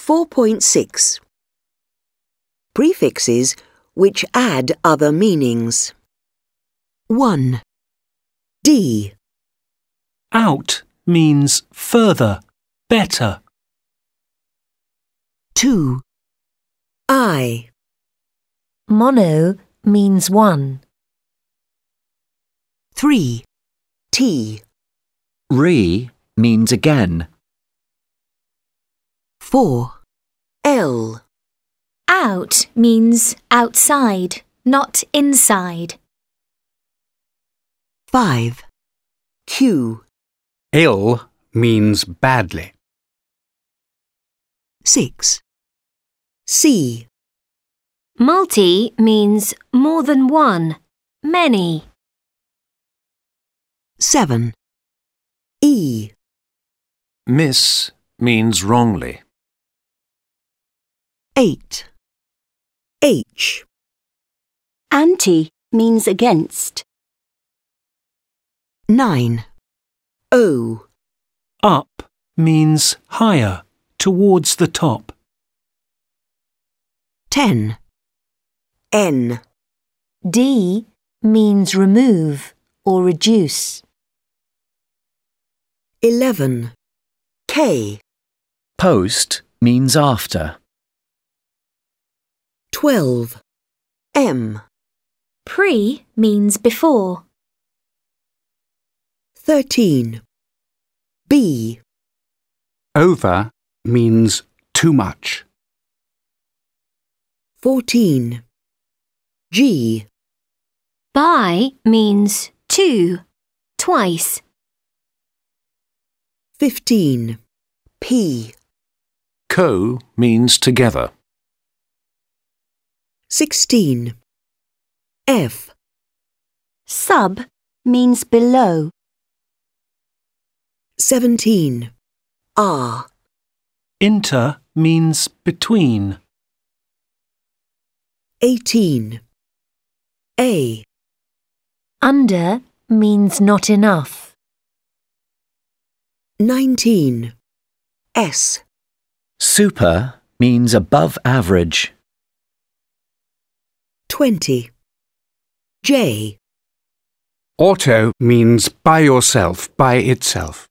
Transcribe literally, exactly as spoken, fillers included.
four point six. Prefixes which add other meanings. one. D. Out means further, better. two. I. Mono means one. three. T. Re means again. four. L. Out means outside, not inside. five. Q. Ill means badly. six. C. Multi means more than one, many. seven. E. Miss means wrongly. eight. H. Anti means against. nine. O. Up means higher, towards the top. ten. N. D means remove or reduce. eleven. K. Post means after. twelve. M. Pre means before. thirteen. B. Over means too much. fourteen. G. By means two, twice. fifteen. P. Co means together. sixteen. F. Sub means below. seventeen. R. Inter means between. eighteen. A. Under means not enough. nineteen. S. Super means above average. twenty. J. Auto means by yourself, by itself.